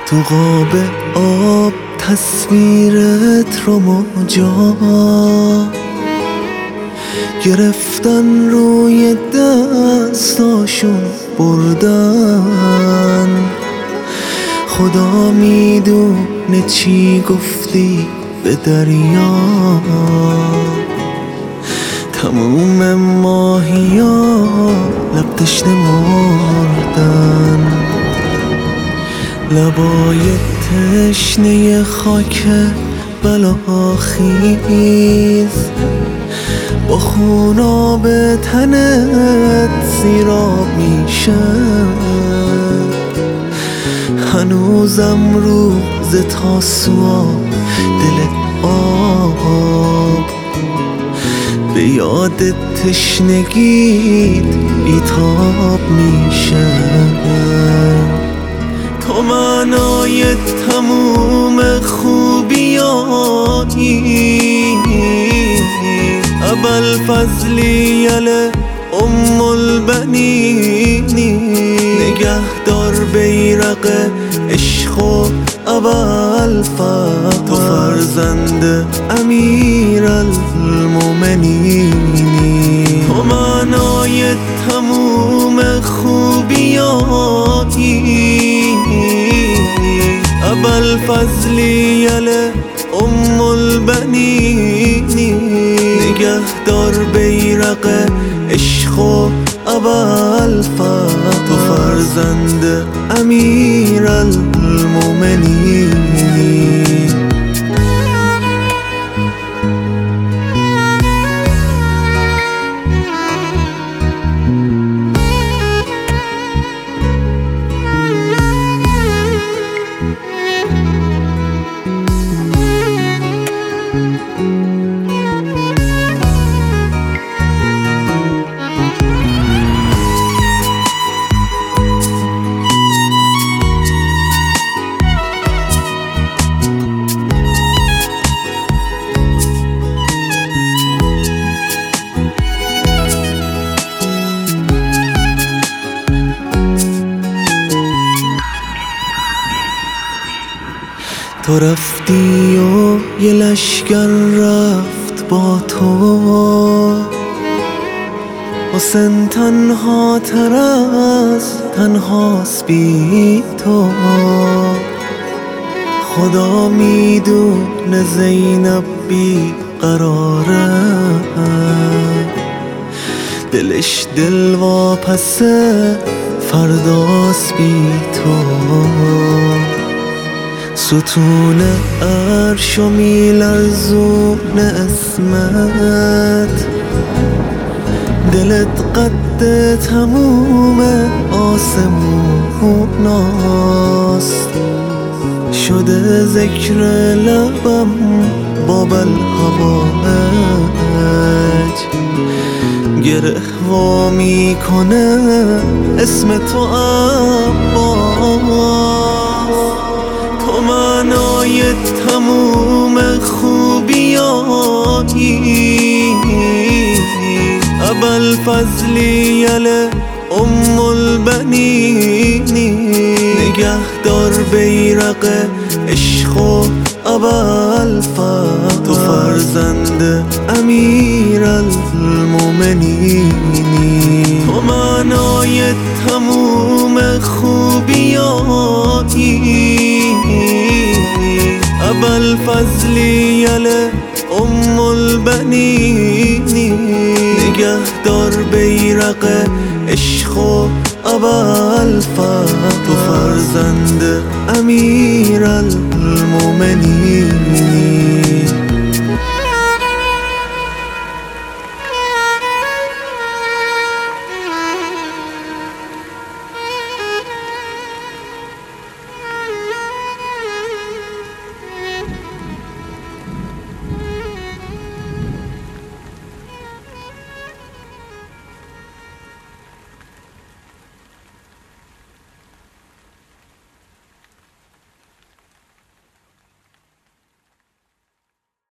تو قاب آب تصویرت رو موجا گرفتن، روی دستاشون بردن. خدا میدونه چی گفتی به دریا، تموم ماهیا لب تشنه مردن. لبای تشنه خاک بلاخیز با خونا به تنت سیراب میشه. هنوزم روز تاسوعا دل آب به یاد تشنگیت بیتاب میشه. تو معنای تموم خوبیایی، ابوالفضلیل ام البنینی. نگهدار بیرق عشق و ابوالفضل، تو فرزند امیرالمومنینی. تو معنای تموم خوبیایی، ابوالفضلیل ام البنینی. نگهدار بیرق عشق و ابوالفضل، تو فرزند امیرالمومنینی. تو رفتی و یه لشگر رفت با تو، حسین تنها تر از تنهاست بی تو. خدا میدونه زینب بی قراره، دلش دل واپسه فرداست بی تو. ستون عرش و میلرزون اسمت، دلت قد تموم آسموناست. شده ذکر لبم باب الهوایج، گره وا میکنه اسم تو عباس. تو معنای تموم خوبیایی، ابوالفضلیل ام البنینی. نگهدار بیرق عشق و ابوالفضل، تو فرزند امیرالمومنینی. تو معنای تموم خوبیایی، ابوالفضلیل ام البنینی. نگهدار بیرق عشق و ابوالفضل، تو فرزند امیرالمومنینی.